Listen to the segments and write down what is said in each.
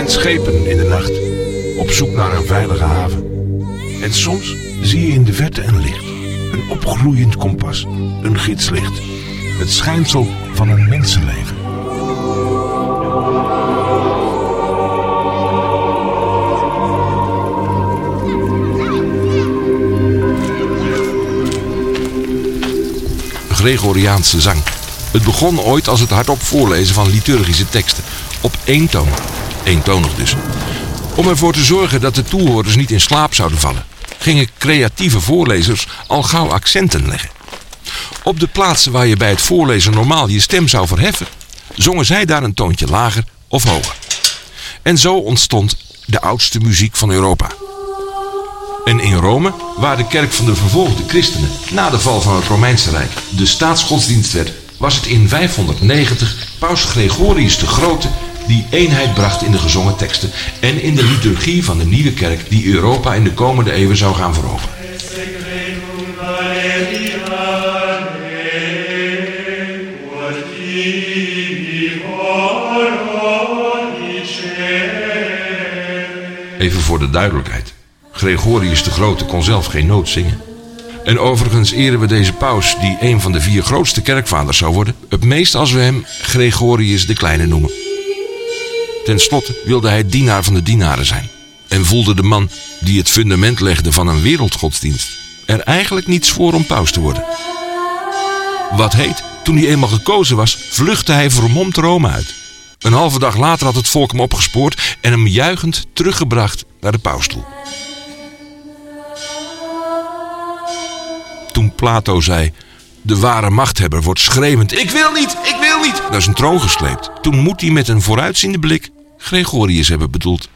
zijn schepen in de nacht, op zoek naar een veilige haven. En soms zie je in de verte een licht, een opgloeiend kompas, een gidslicht. Het schijnsel van een mensenleven. Gregoriaanse zang. Het begon ooit als het hardop voorlezen van liturgische teksten. Op één toon. Eentonig dus. Om ervoor te zorgen dat de toehoorders niet in slaap zouden vallen, gingen creatieve voorlezers al gauw accenten leggen. Op de plaatsen waar je bij het voorlezen normaal je stem zou verheffen, zongen zij daar een toontje lager of hoger. En zo ontstond de oudste muziek van Europa. En in Rome, waar de kerk van de vervolgde christenen na de val van het Romeinse Rijk de staatsgodsdienst werd, was het in 590 paus Gregorius de Grote die eenheid bracht in de gezongen teksten en in de liturgie van de nieuwe kerk die Europa in de komende eeuwen zou gaan veroveren. Even voor de duidelijkheid. Gregorius de Grote kon zelf geen noot zingen. En overigens eren we deze paus, die een van de 4 grootste kerkvaders zou worden, het meest als we hem Gregorius de Kleine noemen. Ten slotte wilde hij dienaar van de dienaren zijn. En voelde de man die het fundament legde van een wereldgodsdienst er eigenlijk niets voor om paus te worden. Wat heet, toen hij eenmaal gekozen was, vluchtte hij vermomd Rome uit. Een halve dag later had het volk hem opgespoord en hem juichend teruggebracht naar de pausstoel. Toen Plato zei, de ware machthebber wordt schreeuwend, ik wil niet, naar zijn troon gesleept. Toen moet hij met een vooruitziende blik Gregorius hebben bedoeld.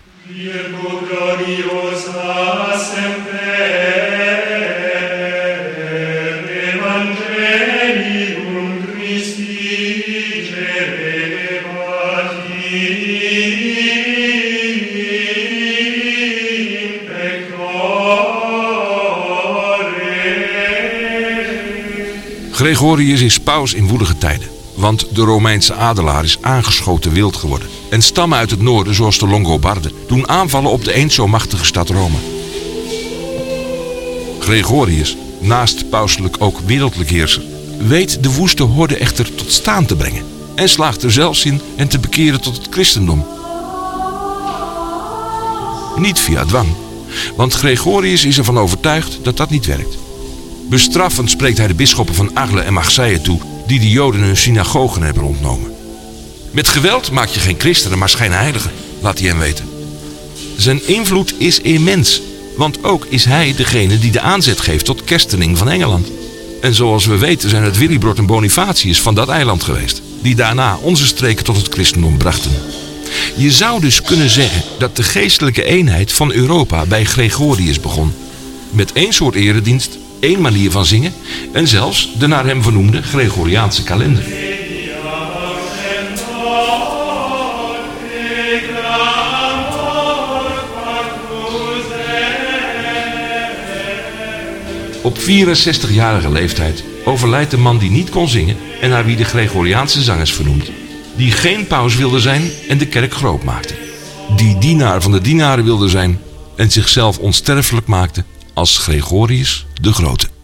Gregorius is paus in woelige tijden, want de Romeinse adelaar is aangeschoten wild geworden. En stammen uit het noorden, zoals de Longobarden, doen aanvallen op de eens zo machtige stad Rome. Gregorius, naast pauselijk ook wereldlijk heerser, weet de woeste horde echter tot staan te brengen en slaagt er zelfs in hen te bekeren tot het christendom. Niet via dwang, want Gregorius is ervan overtuigd dat dat niet werkt. Bestraffend spreekt hij de bisschoppen van Arles en Marseille toe, die de Joden hun synagogen hebben ontnomen. Met geweld maak je geen christenen, maar schijnheiligen, laat hij hen weten. Zijn invloed is immens, want ook is hij degene die de aanzet geeft tot kerstening van Engeland. En zoals we weten zijn het Willibrord en Bonifatius van dat eiland geweest, die daarna onze streken tot het christendom brachten. Je zou dus kunnen zeggen dat de geestelijke eenheid van Europa bij Gregorius begon. Met één soort eredienst, één manier van zingen en zelfs de naar hem vernoemde Gregoriaanse kalender. Op 64-jarige leeftijd overlijdt de man die niet kon zingen en naar wie de Gregoriaanse zang is vernoemd. Die geen paus wilde zijn en de kerk groot maakte. Die dienaar van de dienaren wilde zijn en zichzelf onsterfelijk maakte als Gregorius de Grote.